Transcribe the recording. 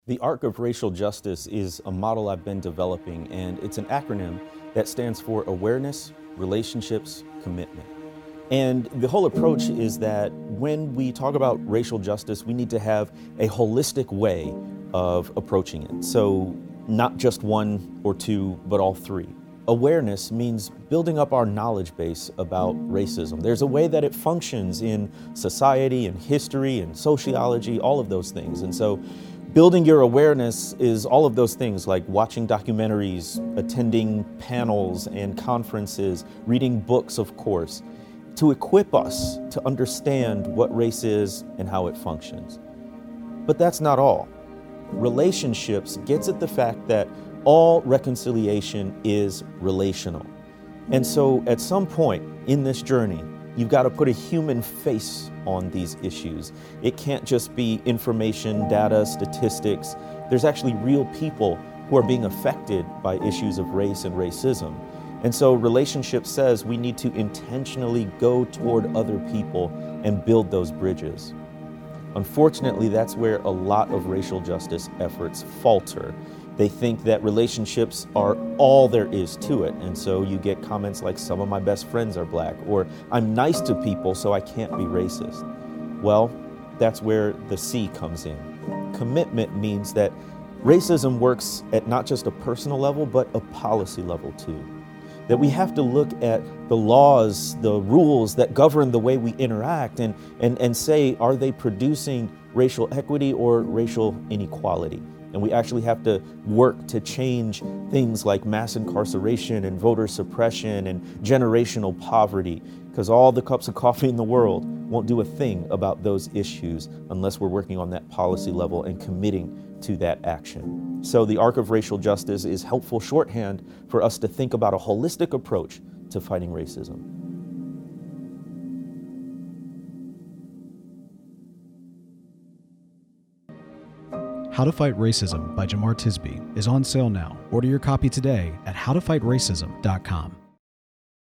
The Arc of Racial Justice is a model I've been developing, and it's an acronym that stands for Awareness, Relationships, Commitment. And the whole approach is that when we talk about racial justice, we need to have a holistic way of approaching it. So not just one or two, but all three. Awareness means building up our knowledge base about racism. There's a way that it functions in society and history and sociology, all of those things. And so building your awareness is all of those things, like watching documentaries, attending panels and conferences, reading books, of course, to equip us to understand what race is and how it functions. But that's not all. Relationships gets at the fact that all reconciliation is relational. And so at some point in this journey, you've got to put a human face on these issues. It can't just be information, data, statistics. There's actually real people who are being affected by issues of race and racism. And so relationship says we need to intentionally go toward other people and build those bridges. Unfortunately, that's where a lot of racial justice efforts falter. They think that relationships are all there is to it. And so you get comments like, some of my best friends are black, or I'm nice to people so I can't be racist. Well, that's where the C comes in. Commitment means that racism works at not just a personal level, but a policy level too. That we have to look at the laws, the rules that govern the way we interact and say, are they producing racial equity or racial inequality? And we actually have to work to change things like mass incarceration and voter suppression and generational poverty, because all the cups of coffee in the world won't do a thing about those issues unless we're working on that policy level and committing to that action. So the Arc of Racial Justice is helpful shorthand for us to think about a holistic approach to fighting racism. How to Fight Racism by Jemar Tisby is on sale now. Order your copy today at howtofightраcism.com.